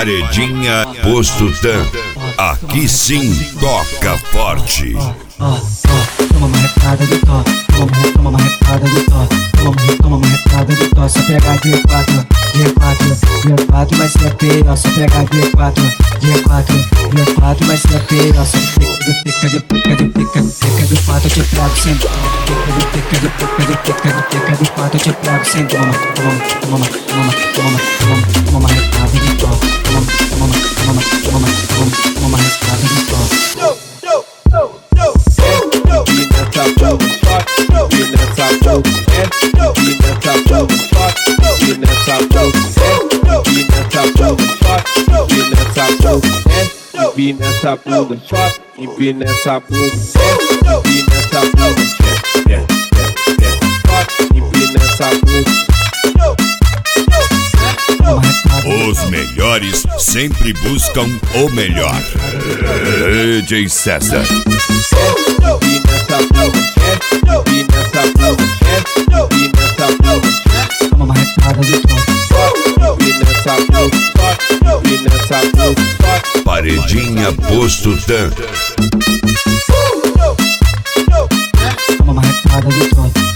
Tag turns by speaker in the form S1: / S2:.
S1: Paredinha Posto Dan. Aqui sim toca forte.
S2: Toma uma retada do tó, toma uma retada do tó, toma uma retada do tó. Só pegar G4, G4 vai ser pior. Só pegar G4, G4 vai ser pior. Só pica do 4 eu te pego sem dó. Pica do 4 eu te pego sem dó. Toma uma retada do tó, toma uma retada do tó.
S3: Empina essa bunda, empina essa bunda, empina essa bunda, empina essa bunda.
S1: Os melhores sempre buscam o melhor. DJ César.
S3: Empina essa bunda, empina essa bunda, empina essa bunda.
S2: Toma uma retada do tó.
S3: Empina essa bunda, empina essa bunda.
S1: Paredinha Posto Dan.
S2: Toma uma retada do tó.